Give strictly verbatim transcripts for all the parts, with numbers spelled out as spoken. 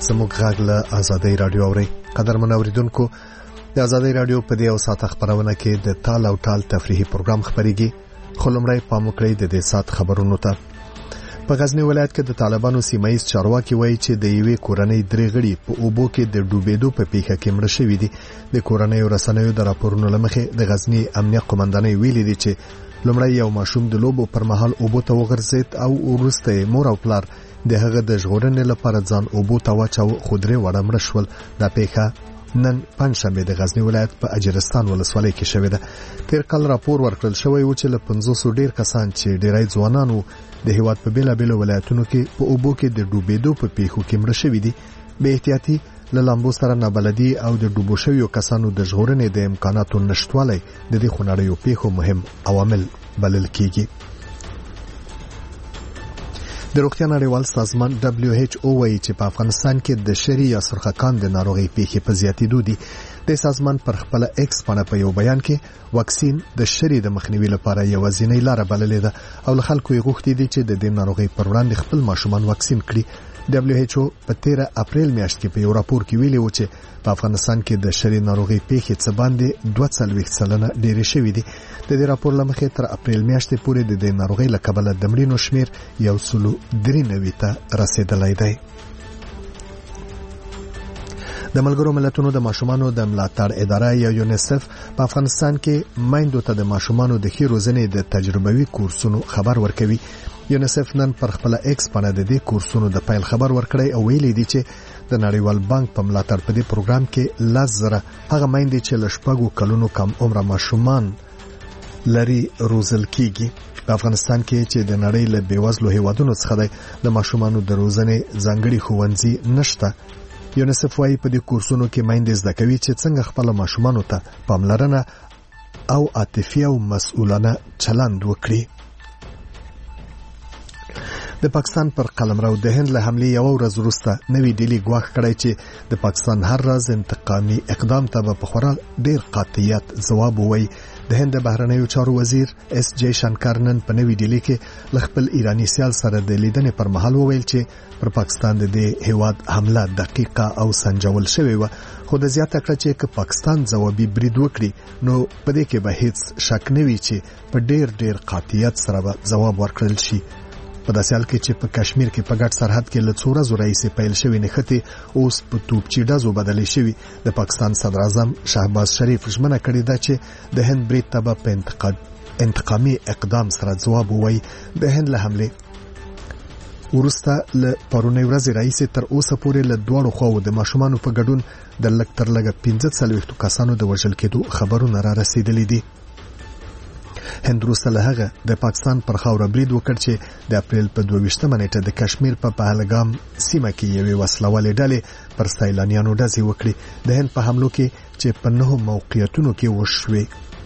زموږ غږ له آزادۍ رادیو اوري. قدرمن اوریدونکو، د آزادۍ رادیو په دې او ساعت خبرونه کې د تال او ټال تفریحي پروګرام خبريږي. خلمړی پام وکړئ د دې ساعت خبرونو ته. په غزنی ولایت کې د طالبانو سیمایي چارواکي وایي چې د یوې کورنۍ درې غړي په اوبو کې د ډوبېدو په پیښه کې مړ شوي دي. د کورنۍ رسنیو د راپورونو لمخې د غزنی امنیه قومندانۍ ویلي دي چې لومړی یو ماشوم د لوبو پر مهال اوبو ته وغورځید او وروسته مور او پلار د هغه د ژغورنې لپاره ځان اوبو ته واچاو، خو درې واړه مړه شول. دا پیښه نن پنځشنبه د غزنی ولایت په اجرستان ولسوالۍ کې شوې ده. تیر کال راپور ورکړل شوی و چې له پنځوس ډیر کسان چې ډیری ځوانان وو د هیواد په بیلابېلو ولایتونو کې په اوبو کې د ډوبېدو په پیښو کې مړه شوي دي. به احتیاطي له لامبو سره نابلدي او د ډوبو شویو کسانو د ژغورنې د امکاناتو نشټوالی د دې خونړیو پیښو مهم عوامل بلل کیږي. د روغتیا نړیوال سازمان دبليو ایچ او وايي چې په افغانستان کې د شری یا سرخکان د ناروغي پیښې په زیاتېدو دي. د سازمان پر خپل ایکس باندې په یو بیان کې واکسین د شری د مخنیوي لپاره یو ځینې لار بللې ده او له خلکو یې غوښتي دي چې د دې ناروغي پر وړاندې خپل ماشومان واکسین کړي. دبليو ایچ او په تیره اپریل میاشت کې په یو راپور کې ویلي و چې په افغانستان کې د شری ناروغي پیښې څه باندې دوه څلوېښت سلنه ډېرې شوې دي. د دې راپور لمخې تر اپریل میاشتې پورې د دې ناروغي له کبله د مړینو شمیر یو سلو درې نوي ته رسیدلی دی. د ملګرو ملتونو د ماشومانو د ملاتړ اداره یا یونیسف په افغانستان کې مایندو ته د ماشومانو د ښې روزنې د تجربوي کورسونو خبر ورکوي. یونیسف نن پر خپل ایکس باندې د دې کورسونو د پیل خبر ورکړی او ویلي دی چې د نړیوال بانک په ملاتړ په دې پروګرام کې لس زره هغه مایندې چې له شپږو کلونو کم عمره ماشومان لري روزل کیږي. په افغانستان کې چې د نړۍ له بیوزلو هیوادونو څخه دی د ماشومانو د روزنې ځانګړي ښوونځي نشته. یونیسف وايي په دې کورسونو کې مایندې زده کوي چې څنګه خپل ماشومانو ته پاملرنه او عاطفي او مسؤلانه چلند وکړي. د پاکستان پر قلمرو د هند له حملې یو ورځ وروسته نوې ډیلی ګواښ کړی چې د پاکستان هر راز انتقامي اقدام ته په خورا ډیر قاطعیت ځواب ووایي. د هند د بهرنیو چارو وزیر اس جے شنکر نن په نوې ډیلی کې ل خپل ایرانی سیال سره د لیدنې پر مهال وویل چې پر پاکستان د دې هیواد حمله دقیقه او سنجول شوې و، خو د زیاته کړ چې که پاکستان ځوابي برید وکړي نو په دې کې به هیڅ شک نه وي چې په ډیر ډیر قاطعیت سره به ځواب ورکړل شي. په داسې حال کې چې په کشمیر کې په ګډ سرحد کې له څو ورځو راهیسې پیل شوې نښتې اوس په توپچي ډزو بدلې شوي. د پاکستان صدر اعظم شهباز شریف ژمنه کړې ده چې د هند برید ته به په انتقاد انتقامي اقدام سره ځواب ووایي. د هند له حملې وروسته له پرونۍ ورځې راهیسې تر اوسه پورې له دواړو خواو د ماشومانو په ګډون د لږ تر لږه پنځه څلوېښتو کسانو د وژل کېدو خبرونه را رسېدلي دي. هند وروسته له هغه د پاکستان پر خاوره برید وکړ چې د اپریل په دوه ویشتمه نیټه د کشمیر په پهلګام سیمه کې یوې وسلوالې ډلې پر سیلانیانو ډزې وکړې. د هند په حملو کې چې په نهو موقعیتونو کې وشوې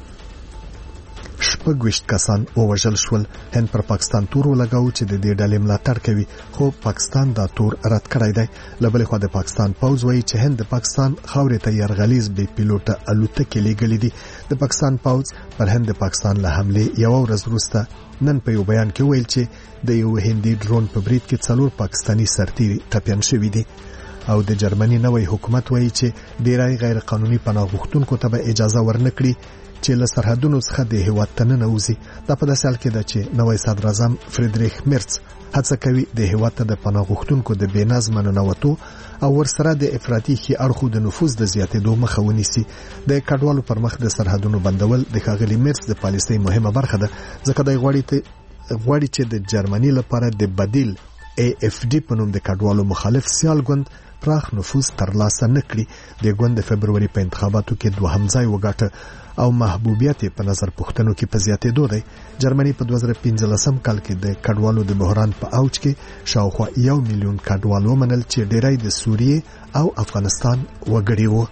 شپږ ویشت کسان ووژل شول. هند پر پاکستان تور ولګاو چې د دې ډلې ملاتړ کوي، خو پاکستان دا تور رد کړی دی. له بلې خوا د پاکستان پوځ وایي چې هند د پاکستان خاورې ته یرغلیز بې پیلوټه الوتکې لیږلې دي. د پاکستان پوځ پر هند د پاکستان له حملې یو ورځ وروسته نن په یو بیان کې ویل چې د یو هندي ډرون په برید کې څلور پاکستاني سرتیري ټپیان شوي دي. او د جرمني نوی حکومت وایي چې ډیری غیر قانوني پناه غوښتونکو ته به اجازه ورنکړي چې له سرحدونو څخه د هیواد ته ننوځي. دا په داسې حال کې ده چې نوی صدر اعظم فریدریخ مرц هڅه کوي د هیواد ته د پناه غوښتونکو د بې نظمه ننوتو او ورسره د افراطي ښي اړخو د نفوذ د زیاتېدو مخه ونیسي. د کډوالو پر مخ د سرحدونو بندول د ښاغلي مرц د پالیسۍ مهمه برخه ده، ځکه دی غواړي چې د جرمني لپاره د بدیل ای اف ډي په نوم د کډوالو مخالف سیال ګوند پراخ نفوذ ترلاسه نکړي. د ګوند د فبروري په انتخاباتو کې دوهم ځای وګاټه او محبوبیت په نظر پوښتنو کې په زیاتېدو دی. جرمني په دوه زره پنځلسم کال کې د کډوالو د بحران په اوج کې شاوخوا یو میلیون کډوال ومنل چې ډیری د سوریې او افغانستان وګړي وو.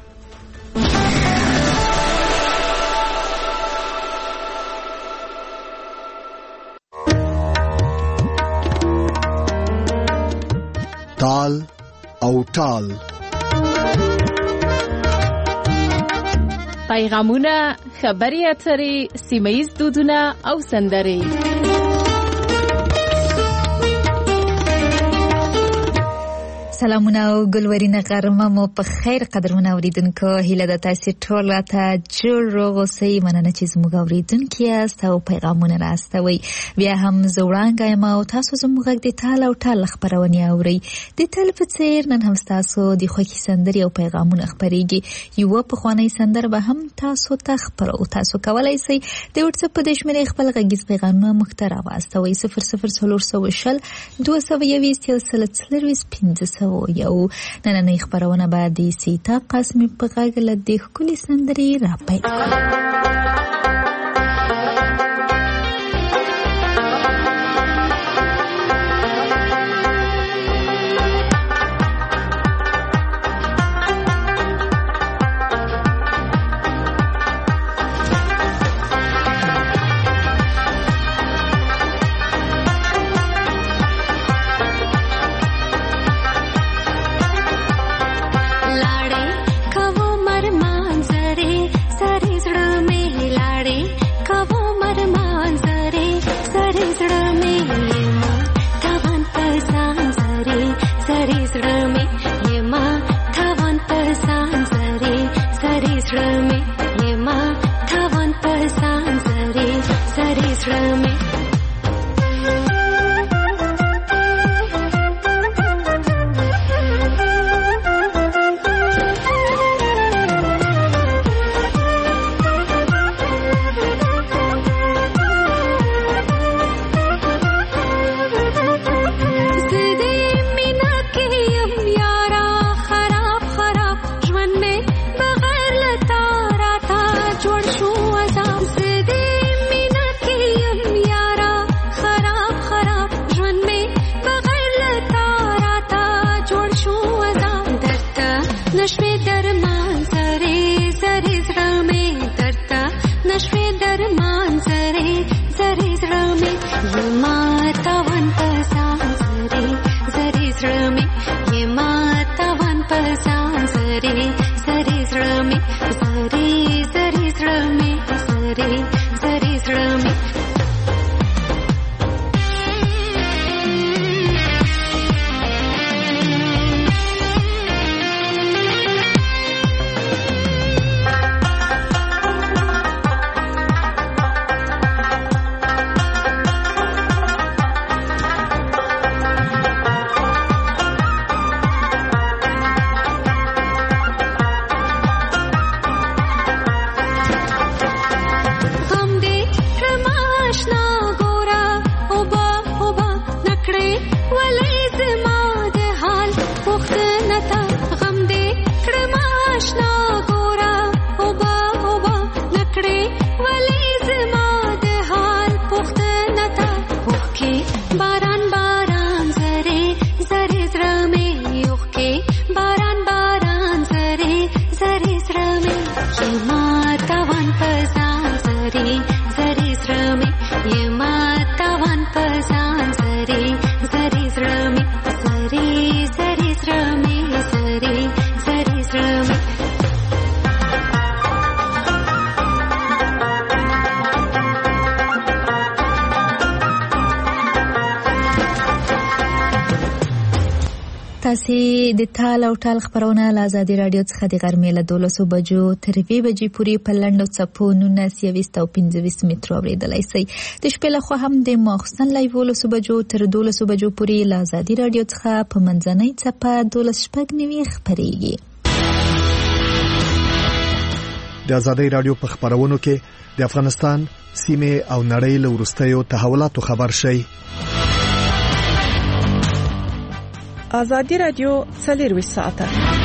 تال او ټال پیغامونه، خبري اترې، سیمه‌ییز دودونه او سندرې. سلامونه او ګلورینه غرمه مو په خیر قدرمن اوریدونکو، هیله ده تاسو ټول ته جوړ روغ اوسئ. مننه چې زموږ اوریدونکو یاست او پیغامونه راستوي. بیا هم زوړانګه یم او تاسو زموږ غږ د تال او تال خبرونه اورئ. د تل په څیر نن هم تاسو د خوښي سندري او پیغامونه خبريږي. یو په خواني سندر به هم تاسو ته خبرو. تاسو کولای شئ د واتس اپ د شمیرې خپل غږیز پیغامونه مختاره واستوي صفر صفر صفر صفر دوه سوه یویشت یو سل څلرویشت پنځه سوه یو. نننۍ خبرونه به د سیتا قاسمي په غږ له دې ښکلې سندرې راپیل کړو. تاسو د تال او تال خبرونه له آزادي رادیو څخه د غرمې له دولسو بجو تر یوې بجې پورې په لنډو څپو نولس یویشت او پنځه مترو اورېدلی شئ. د شپې لخوا هم د ماخوستن له یولسو بجو تر دولسو بجو پورې له آزادي رادیو څخه په منځنۍ څپه دولس شپږ نوي خپرېږي. د آزادي رادیو په خبرونو کې د افغانستان سیمه او نړۍ له وروستیو تحولاتو خبر شئ. آزادی رادیو څلرویشت ساعته.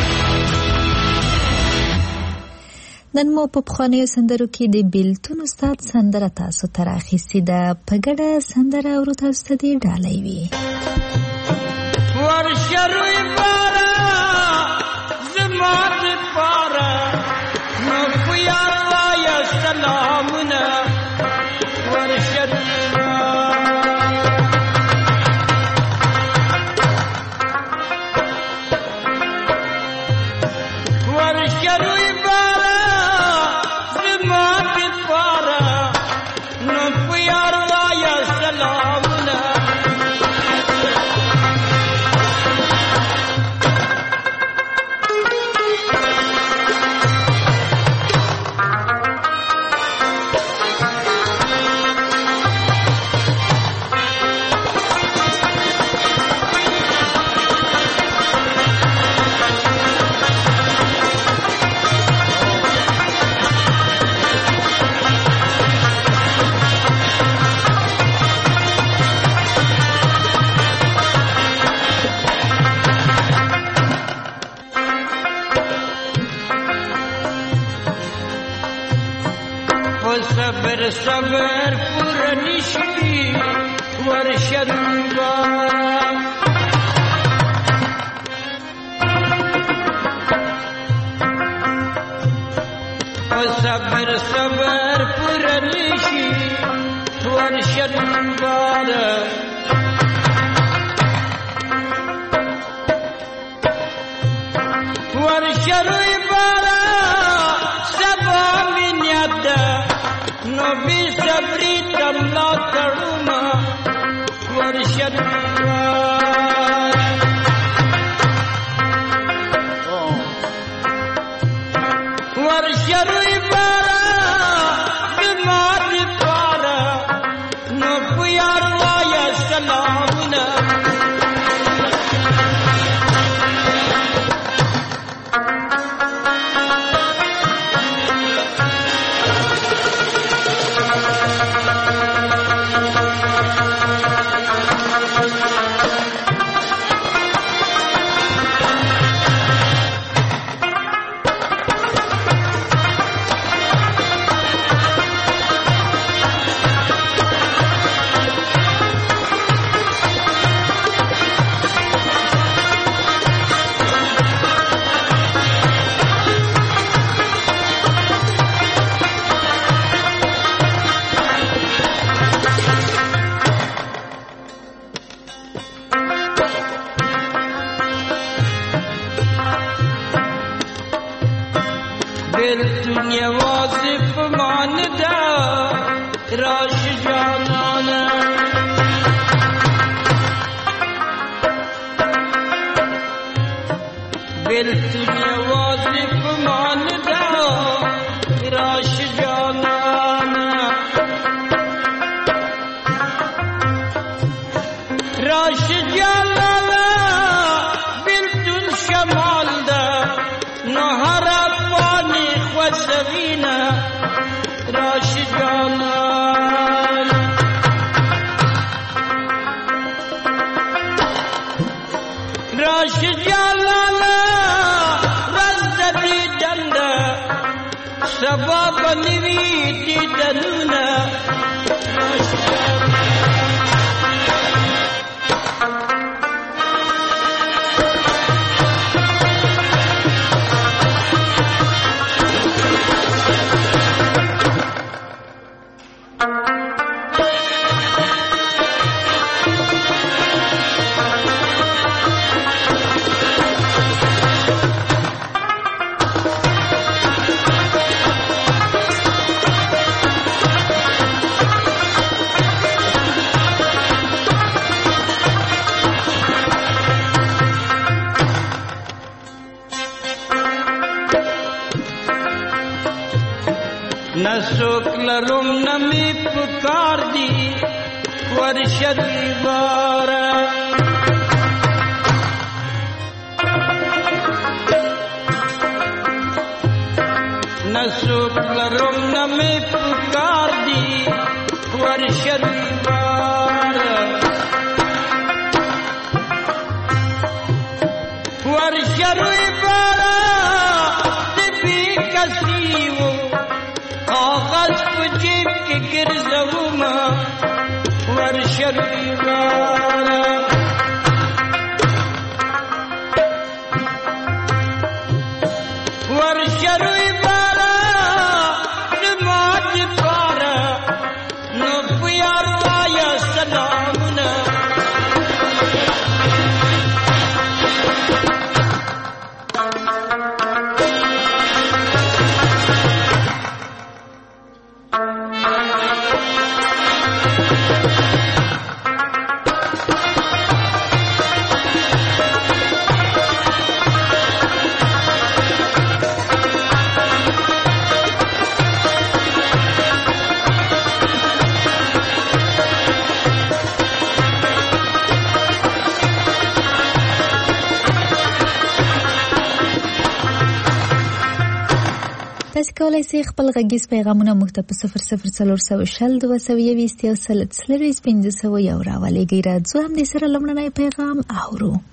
نن مو په پخوانیو سندرو کې د بیلتون استاد سندره تاسو ته راخیستې ده. په ګډه سندره اورو تاسو ته دې ډالۍ وي. ورشروي بارا زما د پاره نو خیا الله یا سلامونه ورشروي صبر صبر پرنشی ورشد بارا صبر صبر پرنشی ورشد بارا ورشد بارا سبا من يد نبي صبري تملا تروما ورشد بارا ورشد بارا بمات بارا نبي الله يا سلامنا الدنيا واظف ماندا راش جانانا بالدنيا واظف ماندا راش جانانا راش جانانا بالدن شمال دا نهرا وسبينا راشد جمال راشد جلال رزدي دندا سبب نويتي دنونا راشد نسوک لرم نمی پکار دی ورشد بارا نسوک لرم نمی پکار دی ورشد بارا ورشد بارا تبی کسیو آغاز پجیب کے گرزوما ورشد بارا ورشد بارا نمات بارا نبی اللہ یا سلامنا تاسو کولای شئ خپل غږیز پیغامونه موږ ته په صفر صفر څلور سوه شل دوه سوه یوویشت یو سل څلرویشت پنځه سوه یو راولېږئ. راځو همدې سره لومړنی پیغام اورو.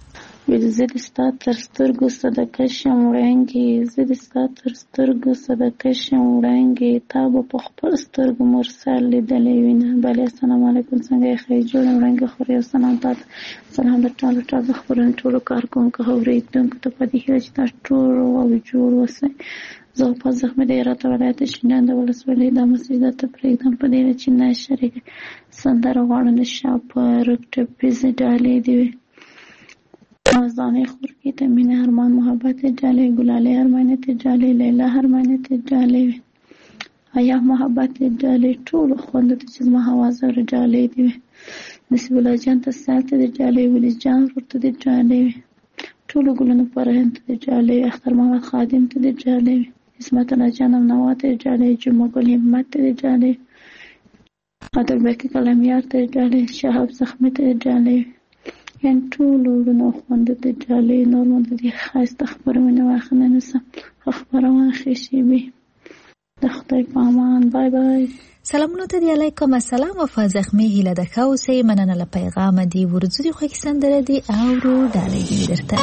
زه د ستا تر سترګو صدقه شم وړانګې، زه د ستا تر سترګو صدقه شم وړانګې، تا به په خپل سترګو مرسل لیدلی وینه. بلې السلام علیکم، څنګه یې ښه جوړ وړانګې خورې؟ او سلام تا ته، سلام د ټولو ټولو خبرونو ټولو کارکوونکو اورېدونکو ته په دې هیله چې تاسو ټول او جوړ اوسئ. زه په زخمي د هرات ولایت شینډنډ د ولسوالۍ دا مسجد ته پرېږدم په دې چې نه شریک سندره غواړم د شا په رک ټپیزې ډالۍ دي وي مزدانه خورکی ته مینه ارمان محبت جالي ګلاله ارمانه جالي لیلا ارمانه جالي ایا محبت جالي ټول خوند ته چې ما حوازه جالي دي نسب الله جان ته ساتي جالي ولې جان ورته دي جالي ټول ګلونو پرهند ته جالي اختر محمد خادم ته جالي اسمت الله جانم نواته جالي جمعه ګل همت ته جالي عادل بکی کلمیار ته جالي شهاب زخمی ته جالي یان ټول ورونو خوند ته جالي نور مونږ دي خاصه خبرونه واخنه نسم خبرونه خشي به د خدای په امان. بای بای. سلامونه ته دی علیکم السلام و فازخمی هیله د خوسه مننه له پیغام دی ورزوري خو کی سندره دی او رو ډالې دی درته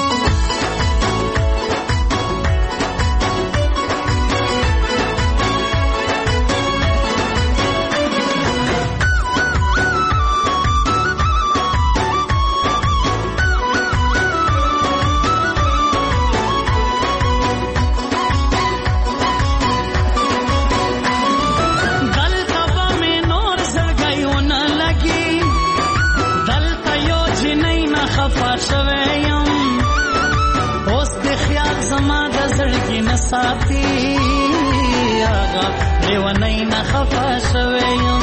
ساتي آغا لیونی نخفا شویم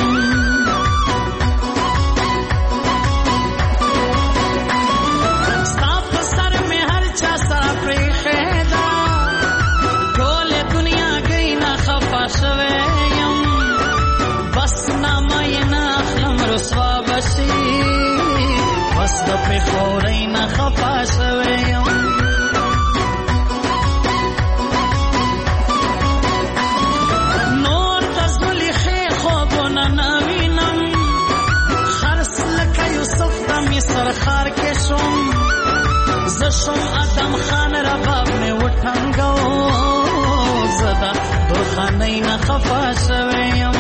ستا په سر میں هر چا سره پریخیدا ټول دنیا گئی نخفا شویم بس نامای نخلم رسوا بشی بس د پخوری نخفا شویم سرخار کې شوم زشم ادم خان رباب میں وټنګو زدا درخانې نه خفا شویم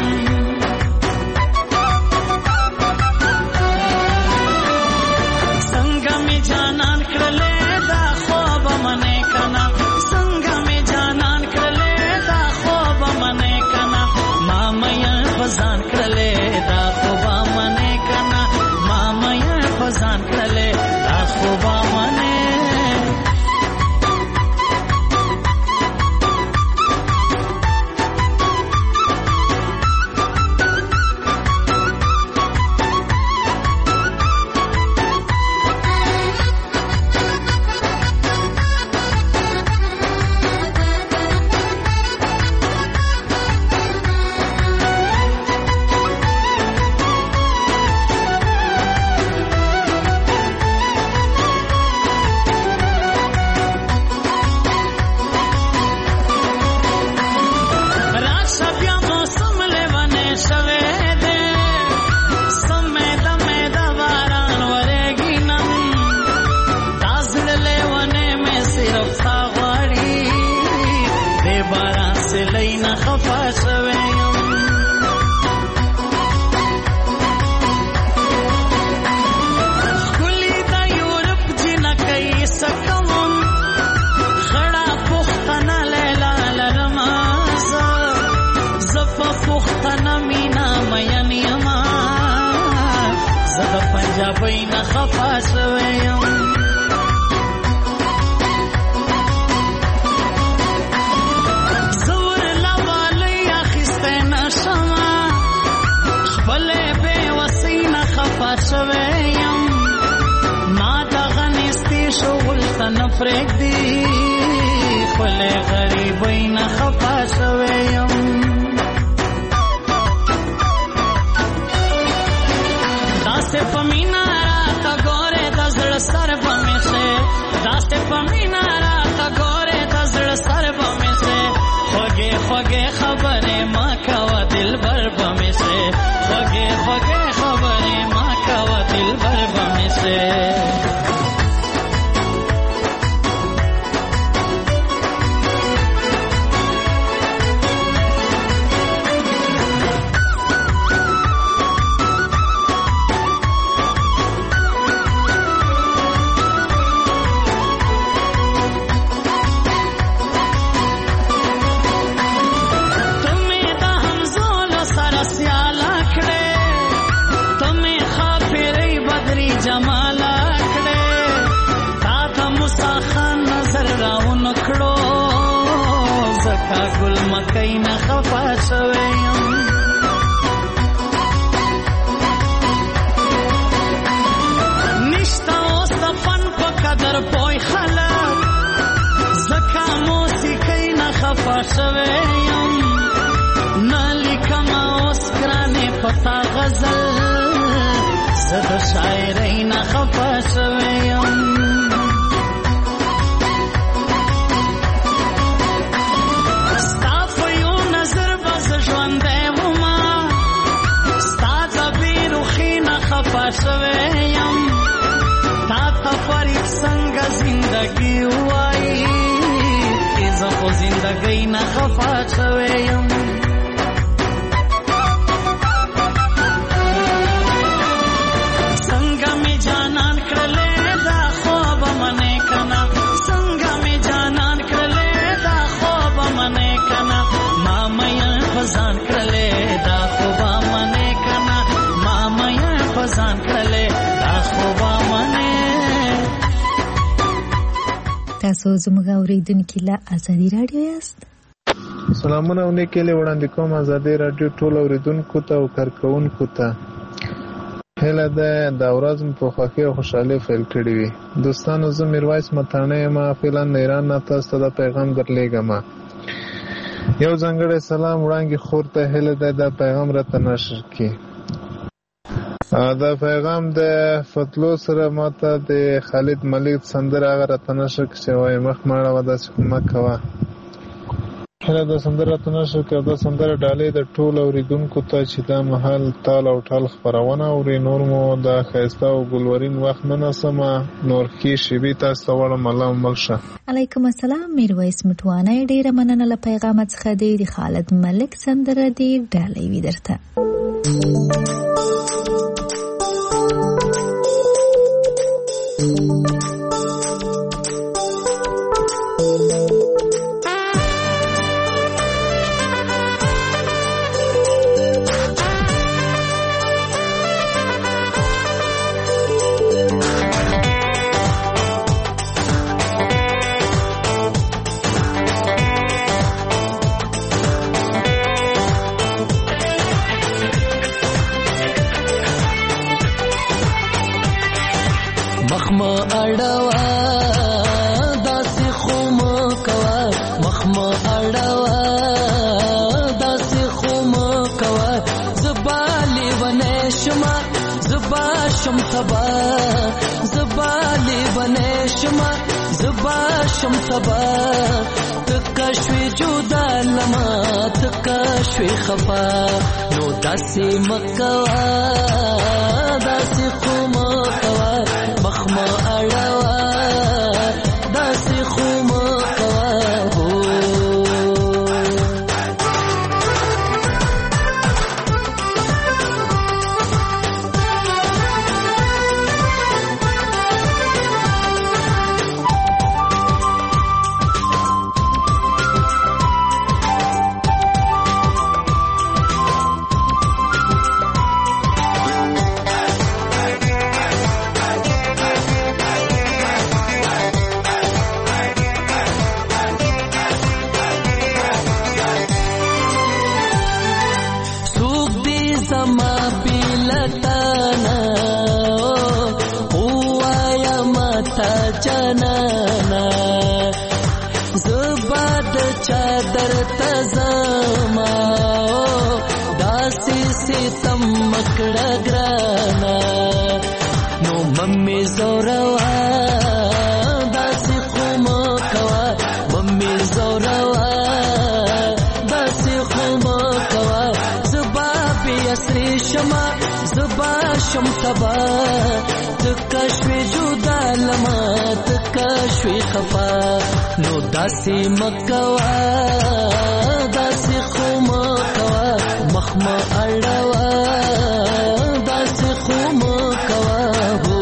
څنګه می جانان کړلې دا خوب منې کنا څنګه می جانان کړلې دا خوب منې کنا ما مې بزان کړلې دا خوب منې کنا ما مې ځان کړلې دا خوبه منې فرق دی خپل غریبۍ نه خفا شویم داسې په مینا راته ګورې د زړه سر به مې شي داسې په مینا راته ګورې د زړه سر به مې شي خوږې خوږې خبرې ما کوه دلبر به مې شي خوږې خوږې خبرې ما کوه دلبر به مې شي کین خفا شویم نشتا اوس د فن په قدر پوی خلک زکا موسیقی نه خفا شویم نلیکم اوس ګرانې پتا غزل زه د شاعرۍ نه خفا شویم شویم تا تا فرید څنګه زندگی وای زه خو زندگی نه خفا شویم څنګه می جانان کړلې دا خوب منې کنا څنګه می جانان کړلې دا خوب منې کنا ما مې فزان کړلې دا خوب منې کنا ما مې فزان کړلې دا خوب منې تاسو زموږ اوریدونکو له ازادي رادیو یاست سلامونه او نیکله وړاندې کوم ازادي رادیو ټول اوریدونکو ته او کارکونکو ته هله ده د ورځ په خوښي او خوشحالي فعال کړی وي دوستانو زه میرویس متانه ما فعلن ایران نه تاسو ته پیغام درلېږم یو ځانګړی سلام وړاندې خور ته هله ده د پیغام را تنشر کی دا پیغام د فتلو سره ماته د خالد ملک سندره هغه را تنشر کی وای مخ ماړه ودا څخه کوا هله د سندره تنشر کې د سندره ډالې د ټول اوریدونکو ته چې دا محل تال او ټال خبرونه او نور مو د خیسته او ګلورین وخت نه نسمه نور کې شبي تاسو وړم الله ملشه علیکم السلام میرویس مټوانه ډیره مننه له پیغام څخه دی د خالد ملک سندره دی ډالې وی درته خفا نو داسې مکوا داسې خو مکوا مخما اړوا داسې خو مکوا هو چادر تزما داسې ستم مکړه ګرانا نو ممي زوروا داسې خو مکوا ممي زوروا داسې خو مکوا زبا په اسري شما زبا شم تبا تکشوي جدا لما تکشوي خفا نو داسې مکوا داسې خو مکوا مخما اړوا داسې خو مکوا هو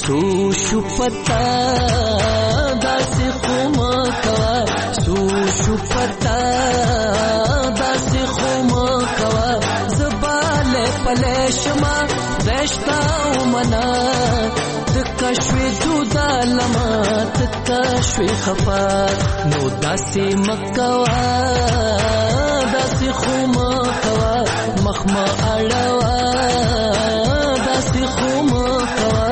سو شو پتا داسې خو مه کوه سو شو پتا داسې خو مه کوه زه بالی پلی شمه دشتا ومنه تکه شوې جدا لمه تکه شوې خفه نو داسې مه کوه داسې خو مه کوه مخ مه اړوه داسې خو مه کوه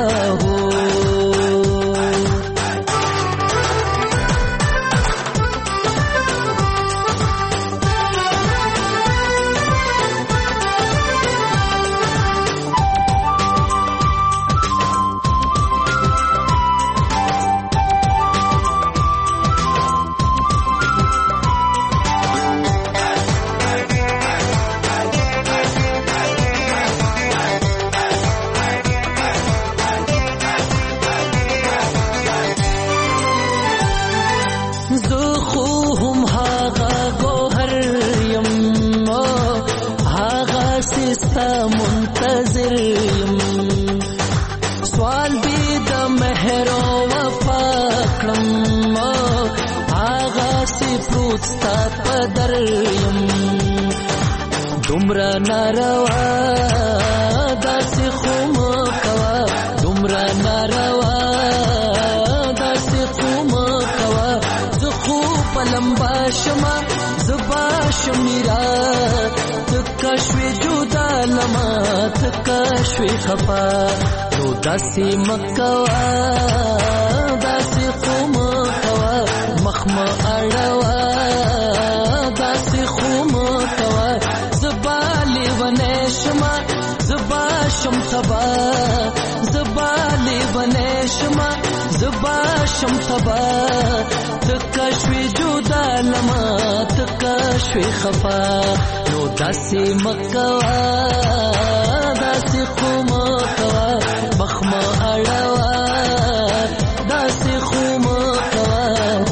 منتظر یم سوال دی د مهر او وفا کړم هغه سی پروت ستا په در یم دومره ناروا داسې خو مه کوه دومره ناروا داسې خو مه کوه زه خو په لمبا شمه زه به شمیرا تکه شوې جدا لمه تکه شوې خفه نو داسې مه کوه داسې خو مه کوه مخ مه اړوه داسې خو مه کوه زه به لیونی شمه زه به شم تبا زه به لیونی شمه زه به شم تبا تکه شوې جدا لمه تکه شوې خفه نو داسې مه کوه داسې خو مه کوه مخ مه اړوه داسې خو مه کوه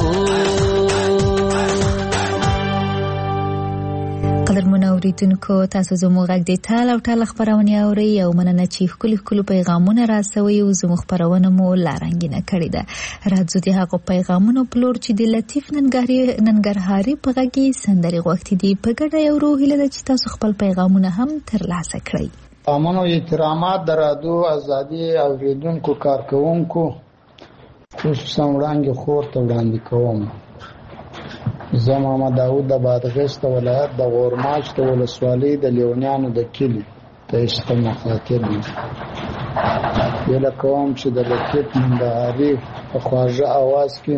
قدرمنو اوریدونکو تاسو زموږ غږ د تال او ټال خبرونه اورئ او مننه چې ښکلي ښکلي پیغامونه راسوي او زموږ خبرونه مو لا رنګینه کړې ده راځو د هغو پیغامونو په لور چې د لطیف ننګرهاري په غږ کې سندرې غوښتي دي په ګډه یو روح هیله ده چې تاسو خپل پیغامونه هم ترلاسه کړئ. امن او احترامات د رادیو ازادي اوریدونکو کارکونکو خصوصا وړاندې خور ته وړاندې کوم. زه محمد داود د بادغیس ولایت د غورماچ د ولسوالۍ د لیونیانو د کلي ته عشق مخاطب یم. هیله کوم چې د لطیف ننګرهاري په خواږه اواز کې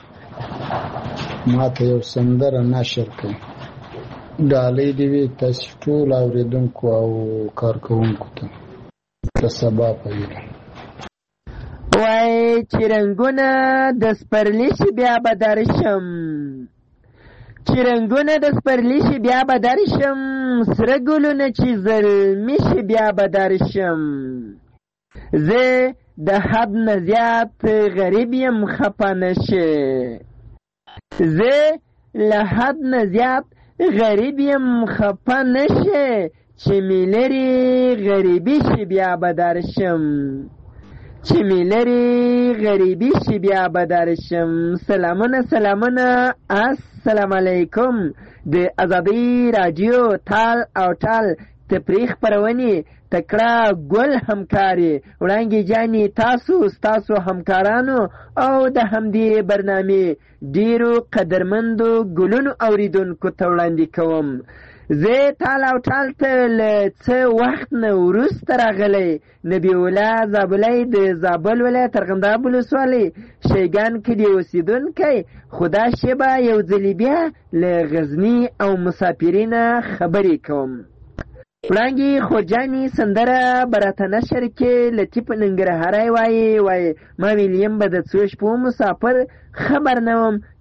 ماته یو سندره نشر کړي. ډالۍ دې وي تاسو ټول اوریدونکو او کارکونکو ته د سبا په هیله. وای چې رنګونه د سپرلي شي بیا به درشم چې رنګونه د سپرلي شي بیا به درشم سره ګلونه چې زلمي شي بیا به درشم زه د حد نه زیات غریب یم خفه نشي زه له حد نه زیات غریب یم خفه نشي چې می لري غریبي شي بیا به درشم چې می لري غریبي شي بیا به درشم. سلامونه سلامونه السلام علیکم. د ازادي رادیو تال او ټال تفریح خپرونې تکړه ګل همکاري وړانګې جانې تاسو ستاسو همکارانو او د همدې برنامې ډیرو قدرمندو ګلونو اوریدونکو ته وړاندې کوم. زه تال او ټال ته له څه وخت نه وروسته راغلی نبی الله زابلی د زابل ولایت ارغنداب ولسوالۍ شیګان کلي اوسېدونکی خو دا شیبه یو ځلې بیا له غزني او مسافرینه خبرې کوم. وړانګې خورجانې سندره به راته نشر کې لطیف ننګرهاری وایي وایي ما ویلیم به د څو شپو مسافر خبر نه وم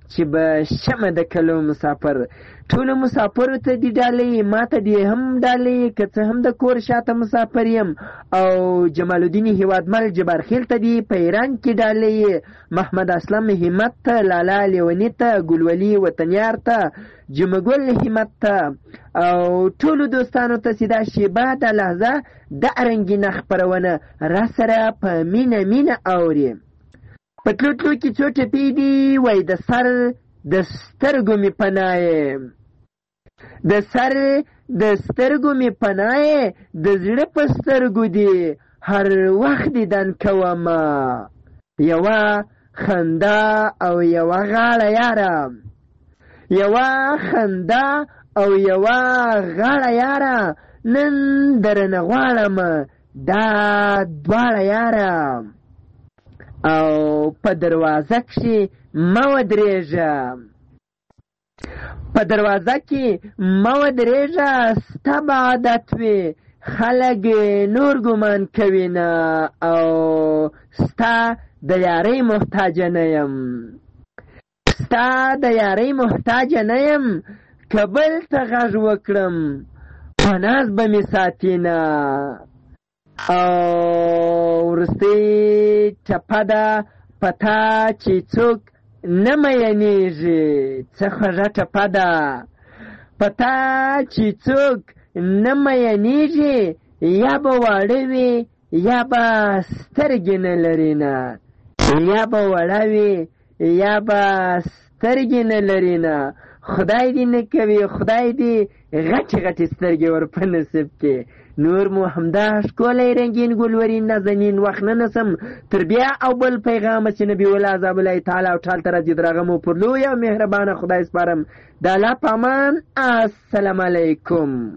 چې به شمه د کلو مسافر. ټولو مسافرو ته دې ډالۍ، ما ته دې هم ډالۍ، که څه هم د کور شاته مسافر یم. او جمال الدین هیوادمل جبارخیل ته دې په ایران کې ډالۍ، محمد اسلم همت ته، لالا لیونی ته، ګلولي وطنیار ته، جمګل همت ته او ټولو دوستانو ته چې دا شیبه د لحظه د رنګینه خپرونه را سره په مینه مینه اوري. په تلو تلو کې څو ټپې دي، وای د سر د سترګو مې پناه، د سر د سترګو مې پناه، د زړه په سترګو دی هر وخت دیدن کومه، یوه خندا او یوه غاړه یاره، یوه خندا او یوه غاړه یاره، نن درنه غواړم دا دواړه یاره. او په دروازه کښې مه ودرېږه، په دروازه کې مه ودرېږه، ستا به عادت وي خلک نور ګمان کوي نه، او ستا د یارۍ محتاجه نه یم، ستا د یارۍ محتاجه نه یم، که بل ته غږ وکړم په ناز به مې ساتي نه. او وروستۍ ټپه ده په تا چې څوک نه میینېږي، څه خوږه ټپه ده په تا چې څوک نه میینېږي، یا به واړه وي یا به سترګې نه لري نه، یا به واړه وي یا به سترګې نه لري نه. خدای دې نه کوي، خدای دې غټې غټې سترګې ور په نصیب کې. نور مو همدا ښکلی رنګین ګلورین نازنین وخت نه نسم تر بیا او بل پیغامه چې نبي الله عذاب الله تعالی او ټال ته راځي درغه مو پر لوی او مهربانه خدای سپارم. د الله په امان. السلام علیکم.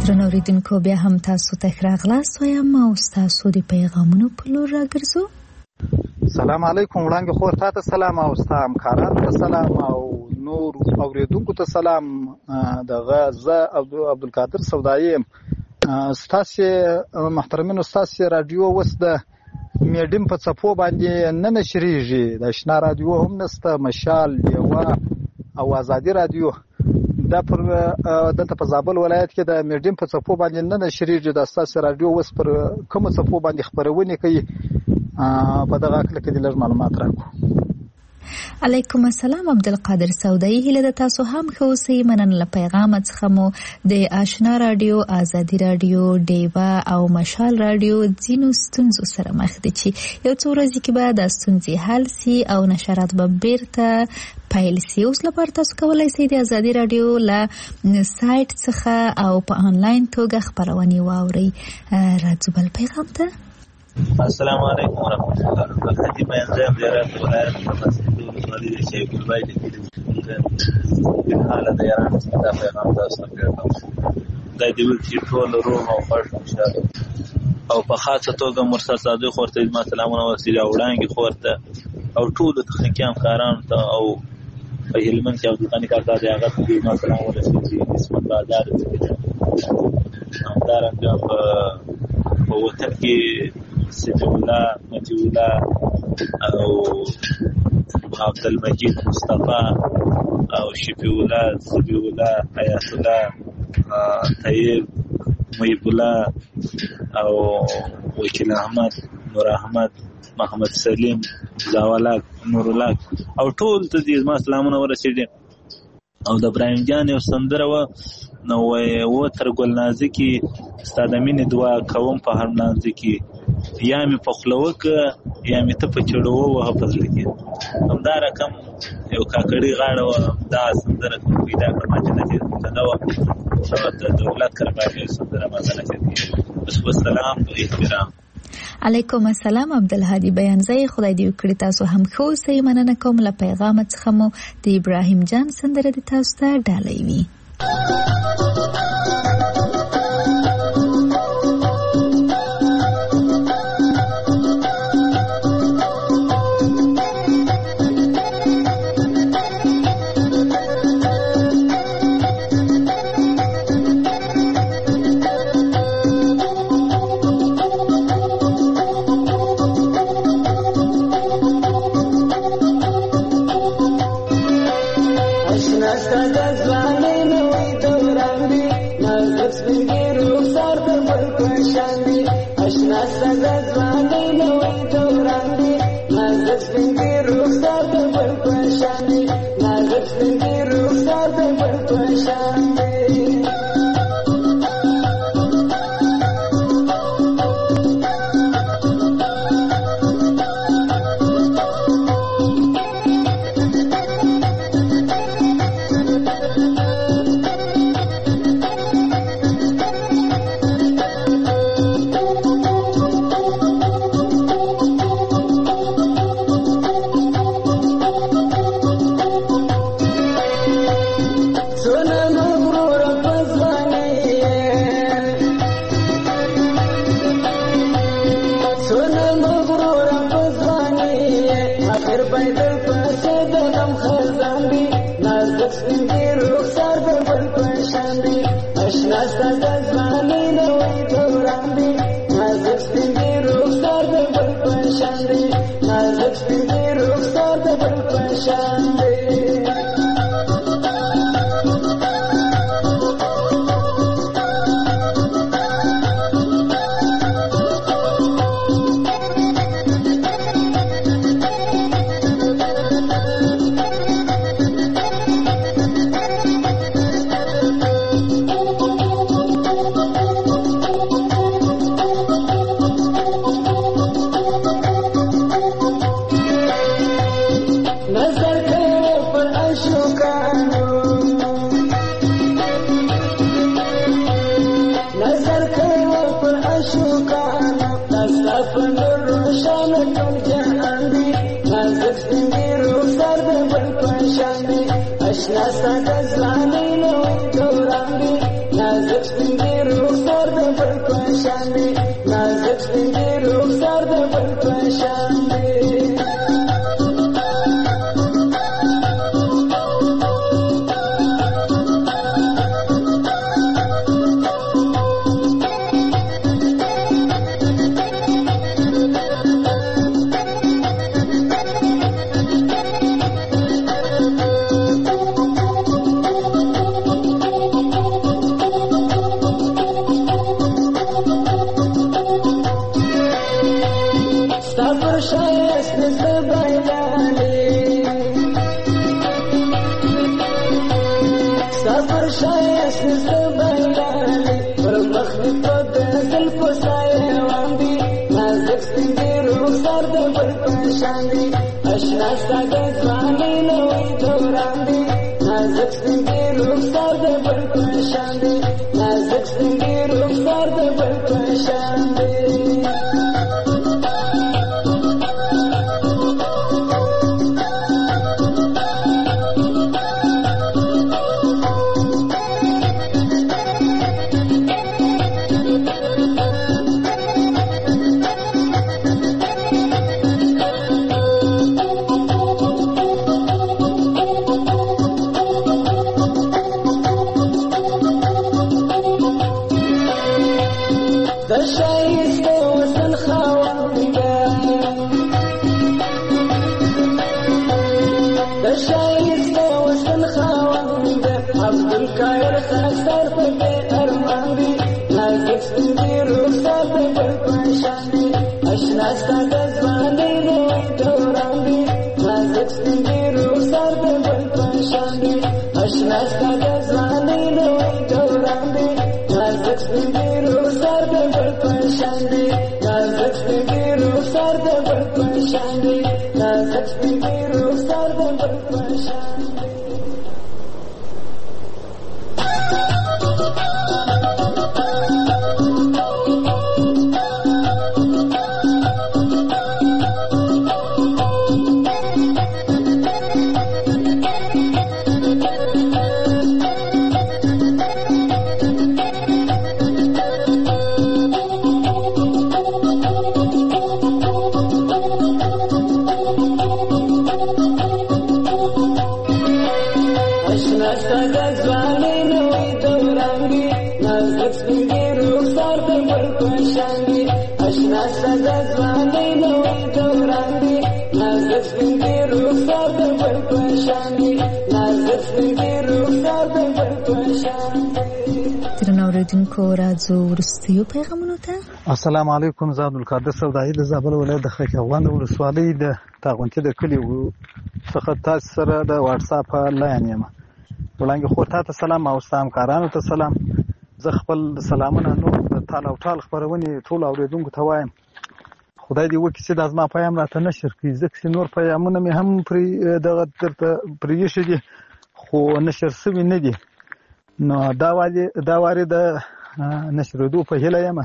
درنو اوریدونکو بیا هم تاسو ته ښه راغلاست وایم او ستاسو د پیغامونو په لور راګرځو. سلام علیکم وړانګې خور، تا ته سلام او ستا همکارانو ته سلام او نور اوریدونکو ته سلام. دغه زه عبدالقادر سودایي یم. ستاسې محترمینو، ستاسې راډیو اوس د میډیم په څپو باندې نه نشریږي. د اشنا راډیو هم نسته، مشال، ډیوه او ازادي راډیو دا پر دلته په زابل ولایت کې د میډیم په څپو باندې نه نشریږي. د ستاسې راډیو اوس پر کومو څپو باندې خپرونې کوي؟ په دغه اړه کې لږ معلومات راکړو. علیکم السلام عبدالقادر سودایي، هیله ده تاسو هم ښه اوسئ. مننه له پیغام څخه مو د آشنا راډیو، ازادي راډیو، ډیوه او مشال راډیو ځینو ستونزو سره مخ دي چې یو څو ورځې کې به دا ستونزې حل سي او نشرات به بیرته پیل سي. اوس لپاره تاسو کولی شئ د ازادي راډیو له سایټ څخه او په آنلاین توګه خپرونې واورئ. راځو بل پیغام ته. السلام علیکم ورحمۃ اللہ وبرکاتہ. میں انجام زیارت ولایت ولسوالی د شیخ البای د کلی حاله د یاران څخه پیغام تاسو ته ورکوم. دا د ویل ټول روغ او خوښ انشاءالله او په خاصه توګه مرسل صادق خورته ما سلامونه وسیله وړاندې خورته او ټول تخنیکیان کاران ته او په هلمند کې او د تانی کار د هغه په ما سلام ورسېږي. اسمت بازار څخه دا رنګ په وطن کې سیفی الله، مجی الله او عبدالمجید مصطفی او شفی الله، سبی الله، حیات الله، طیب، محب الله او وکیل احمد، نور احمد، محمد سلیم، زاولاک، نورلاک او ټول ته دې ما سلامونه ورسېږي. او د ابراهیم جان یو سندره وه نو وایي و تر ګلنازکي ستا د مینې دعا کوم په هر نازکي، یا مې په خوله وکړه یا مې ته په چړو ووهه په زړه کې. همدا رقم یو کاکړي غاړه وه، دا سندره کوم پیدا کړه چې نتیجه وه د دولت کرباغ یو سندره ما ته نصیب بس. والسلام و احترام. علیکم السلام عبدالهادي بیانزی، خدای دې وکړي تاسو هم ښه اوسئ. مننه کوم له پیغام څخه مو د ابراهیم جان سندره د تاسو ته ډالۍ وي. شان دی نازک سپین دی رخسار د بل په شان دی اشنا ساده ځواني نوې دوران دی نازک سپین دی رخسار د بل په شان دی نازک سپین دی رخسار د بل په شان دی ورستیو پیغامونو ته السلام علیکم زه عبدالقادر سودایي د زابل ولایت د خیخوند ولسوالۍ د تاغونتي د کلي څخه تاسو سره د واتس اپ لاین یم. وړاندې خو تاسو سلام او سلام کارانو ته سلام. زه خپل سلامونه نو د تال او ټال خبرونه ټول اوریدونکو ته وایم. خدای دې وکړي چې د ازما پیغام راته نشر کړي ځکه نور پیغامونه مې هم پرې دغه درته پرې شي دي خو نشر شوي نه دي. نو دا والي دا واره د نشردو په هیله یم.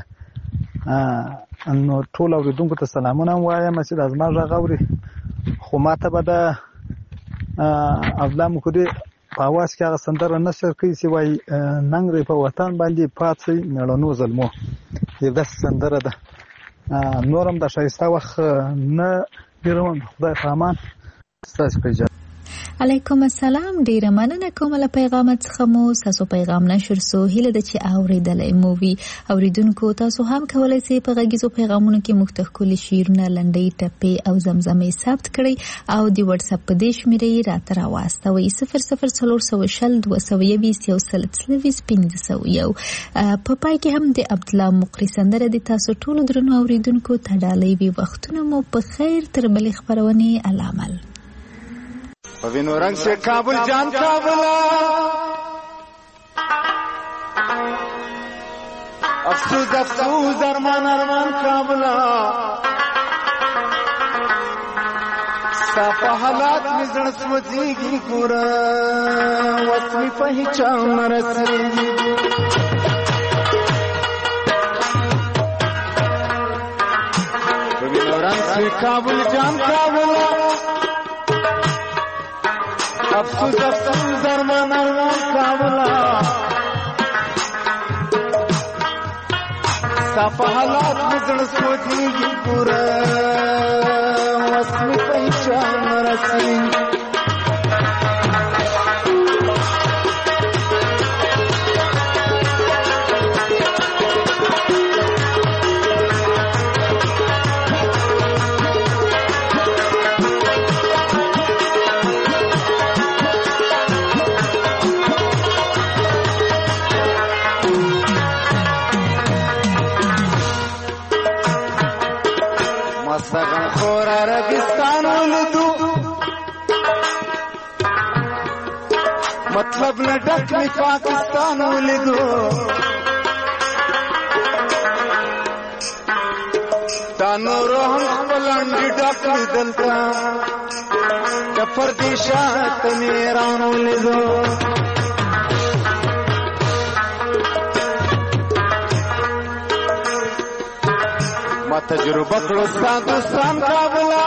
نو ټول اوریدونکو ته سلامونه وایم چې د ازما غږ اوري خو ماته به د افلام کو دي په اواز کې هغه سندره نشر کوي چې وایي ننګ په وطن باندې پاتې مېړنو ظلمو. یو داسې سندره ده. نورم د ښایسته وخت نه بیروم. خدای په امان. ستاسو په اجازه. علیکم السلام. ډیره مننه کوم له پیغام څخه مو تاسو پیغام نشر سو هیله د چې اوریدلې مو وی اوریدونکو تاسو هم کولای شئ په غږیزو پیغامونو کې مختلف شیرونه لنډۍ ټپې او زمزمې ثبت کړئ او د واتس اپ په دې شمیرې راته راواستوئ صفر صفر څلور سوه شل دوه سوه یویشت یو سل څلوېښت پنځه سوه یو. په پای کې هم د عبدالله مقری سندره د تاسو ټولو درنو اوریدونکو ته ډالۍ وي. وختونه مو په خیر تر بلې خپرونې علامل وینو رنگ سے کابل جان کابلا افسوس افسوس ارمان ارمان کابلا صافا حالات می زړه سوځيږي ګوره وس می پهچان رسېږي وینو رنگ سے کابل جان کابلا افسوس افسوس ارمان ارمان کابلا ستا په حالات مې زړه سوځېږي ګوره وس مې پهچان نه رسېږي مستغم خور عربستان ولدو مطلب نه ډک می پاکستان ولدو دا نور هم خپل انډي ډک دلته د پردیشات میران ولدو ما تجربه کړو ستا دوستان کابلا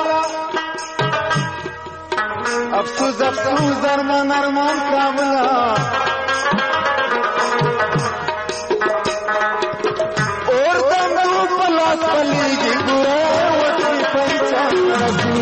افسوس افسوس ارمان ارمان کابلا اور دمو پلاس پلیږي ګوره وټي پہچان رسي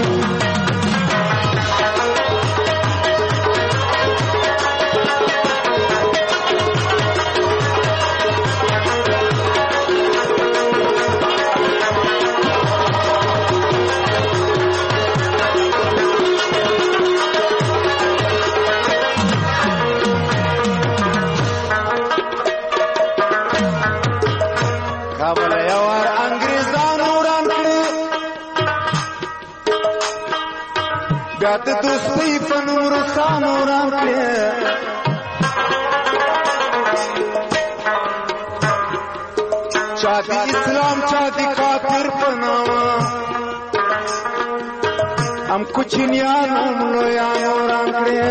کابل یوار انګریزانو وران کړي بیا د دوستۍ په نوم روسانو وران کړي چا د اسلام چا د کافر په نامه هم کوچنیانو هم لویانو وران کړي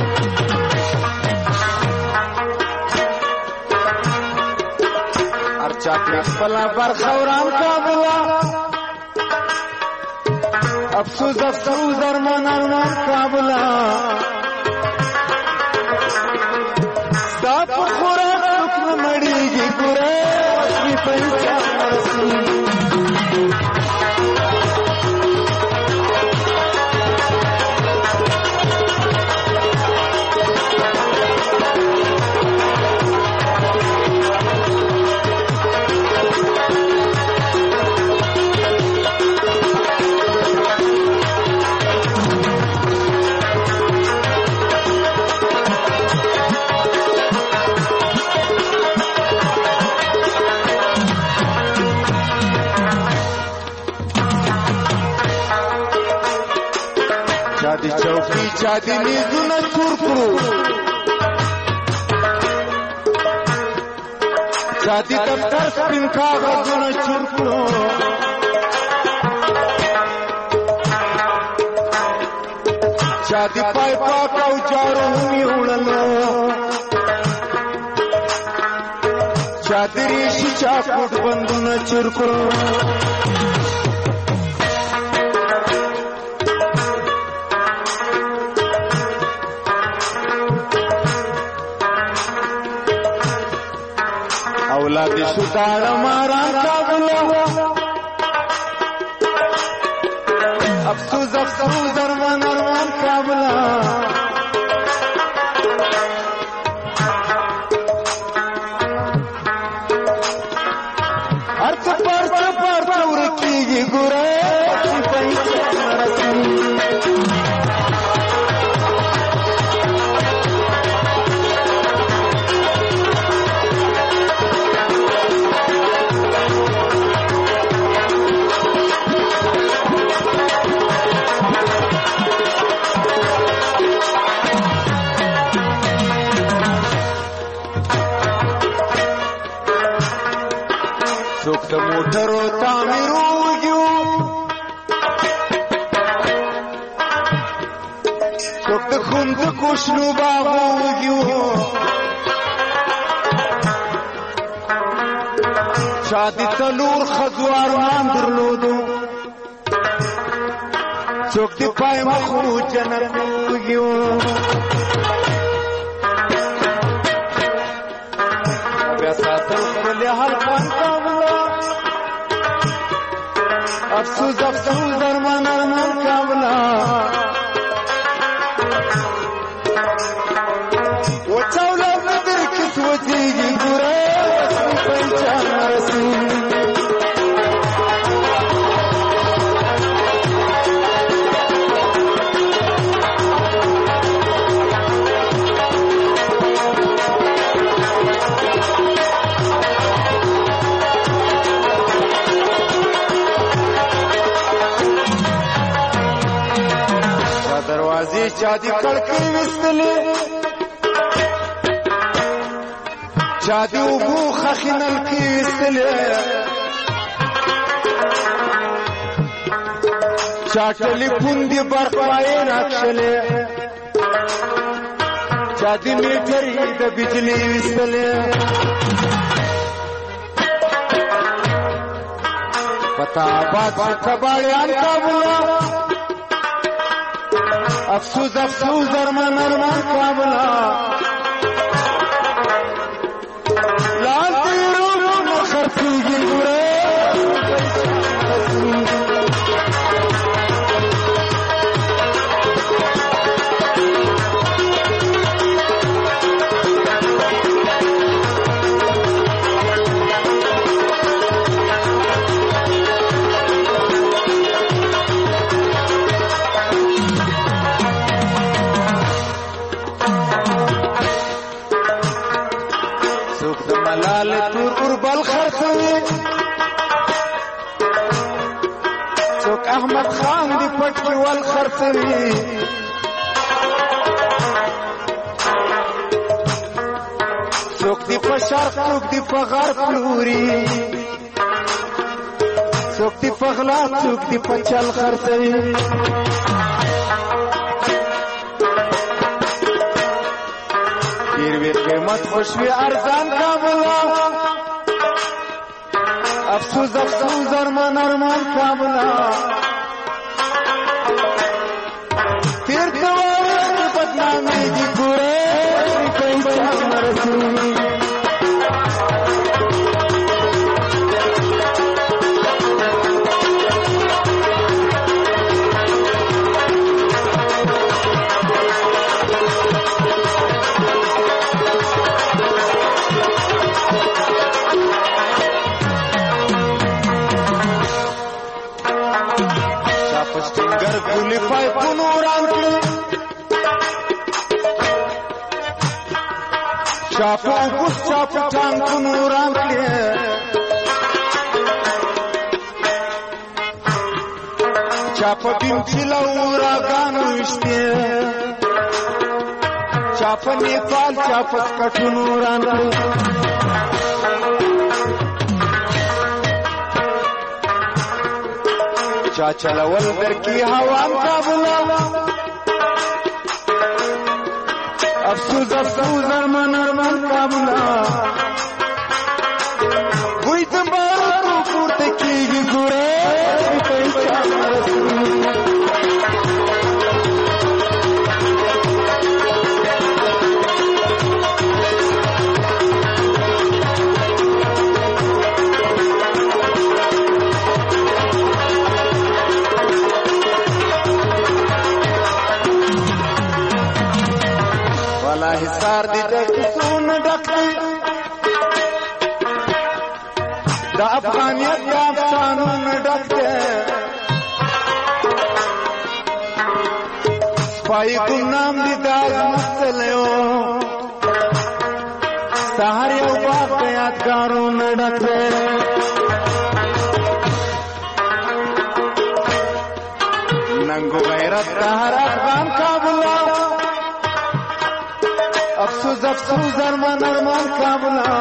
چاکری خپلا برخه وران کابلا افسوس افسوس ارمان ارمان کابلا ستا په خوراک څوک نه مړېږي ګوره وسمې پهچان نه رسېږي چادی چوکی چادی نیزونه چور کړو چادی دفتر سپین کاغذونه چور کړو چادی پای پاک او جارو هم یې وړلو چادی ریشي چاکوټ بندونه چور کړو اولاد شو داړه ماران کابلا افسوس افسوس ارمان ارمان کابلا هر څه پر څه پر څه ورکېږي ګوره پهچان نه رسېږي څوک د موټرو تعمیروږي څوک د ښوونځکو شنو باغوږي چا د څلور ښځو ارمان درلودو څوک د پای مخو جنت وږي بیا ساتل خپل حلقان کابلا افسوس افسوس ارمان ارمان کابلا وچاولا بدر کسوتیگی گره وصل پنچان رسول دروازې چا دي کړکۍ وستلې چا دي اوبو خښې نلکې وستلې چا ټلیفون دي برق پایې راکښلې چا دي میټرې د بجلي وستلې پتا آباد سے کباړیان کابلا افسوس افسوس ارمان ارمان کابلا لال تیرو نخرسیگی گره ملال تور اربل خرڅوي څوک احمد خان دی پټکی ول خرڅوي څوک دی په شرق څوک دی په غرب لوري څوک دی په غلا څوک دی په چل خرڅوي ډیر قیمت خوشوي ارزان کابلا افسوس افسوس ارمان ارمان کابلا تیر توار بدنامی دی گوره پنچان رسولی گلی پای پنوران کلی چاپو گوش چاپو چان پنوران کلی چاپو بیم چلا اوراگانو اشتی چاپو نیپال چاپو سکٹنوران کلی چا چلول درکی هوان کابلا افسوس افسوس ارمان ارمان کابلا وی دمبارو پورته کیږي ګوره پنچان رسول حصار دی د کسون ډکلی د افغانیت د افسانون ډک دی سپای ګلنام دی د مستلیو سهار یو باغ د یادګارون ډک دی ننګو غیرت د هر افغان کابلا افسوس افسوس ارمان ارمان کابلا